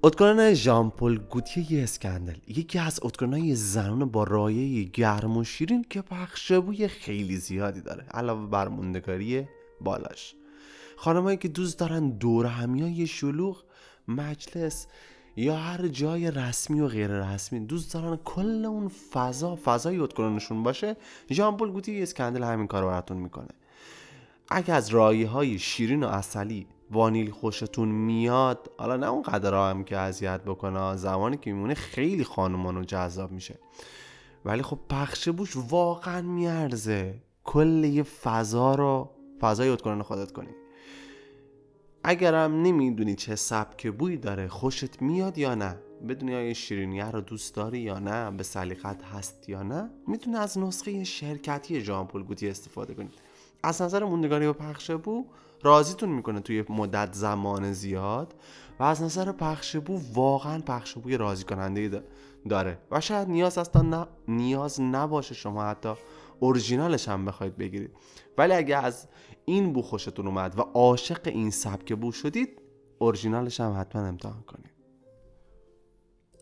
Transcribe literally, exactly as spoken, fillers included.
ادکران ژان پل گوتیه اسکندل یکی از ادکران‌های زنان با رایحه گرم و شیرین که پخش‌گویی خیلی زیادی داره، علاوه بر موندگاری بالاش. خانمایی که دوست دارن دور همیای شلوغ، مجلس یا هر جای رسمی و غیر رسمی دوست دارن کل اون فضا فضای ادکرانشون باشه، ژان پل گوتیه اسکندل همین کارو براتون میکنه. اگه از رایحه‌های شیرین و عسلی وانیل خوشتون میاد، حالا نه اون قدر هم که اذیت بکنه، زمانی که میمونه خیلی خانمانو جذاب میشه، ولی خب پخش بوش واقعا میارزه کل یه فضا رو فضای ادکران خودت کنی. اگرم نمیدونی چه سبک بوی داره، خوشت میاد یا نه، بدونی آیا شیرینیه رو دوست داری یا نه، به سلیقت هست یا نه، میتونی از نسخه شرکتی ژان پل گوتیه استفاده کنید. از نظر موندگاری و پخش بو راضیتون میکنه توی مدت زمان زیاد، و از نظر پخش بو واقعا پخش بوی راضی کننده داره و شاید نیاز اصلا نه نیاز نباشه شما حتی اورجینالش هم بخواید بگیرید. ولی اگه از این بو خوشتون اومد و عاشق این سبک بو شدید، اورجینالش هم حتما امتحان کنید.